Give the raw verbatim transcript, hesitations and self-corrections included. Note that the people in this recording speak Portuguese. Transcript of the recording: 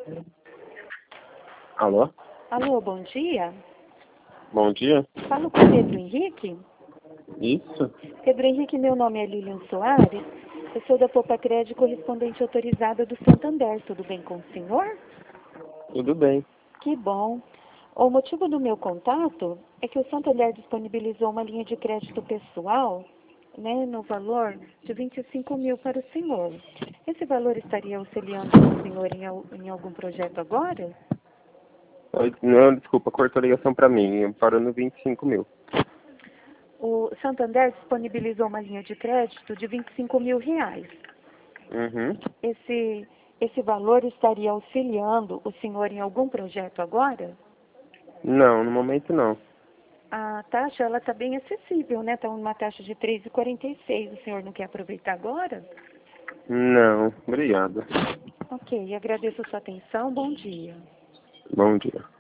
Alô? Alô, bom dia. Bom dia. Falo com o Pedro Henrique. Isso? Pedro Henrique, meu nome é Lilian Soares. Eu sou da Poupa Crédito, correspondente autorizada do Santander. Tudo bem com o senhor? Tudo bem. Que bom. O motivo do meu contato é que o Santander disponibilizou uma linha de crédito pessoal, né, no valor de vinte e cinco mil para o senhor. Esse valor estaria auxiliando o senhor em, al- em algum projeto agora? Oi, não, desculpa, cortou a ligação pra mim. Parou no vinte e cinco mil. O Santander disponibilizou uma linha de crédito de vinte e cinco mil reais. Uhum. Esse, esse valor estaria auxiliando o senhor em algum projeto agora? Não, no momento não. A taxa, ela está bem acessível, né? Está uma taxa de três vírgula quarenta e seis. O senhor não quer aproveitar agora? Não, obrigado. Ok, agradeço a sua atenção. Bom dia. Bom dia.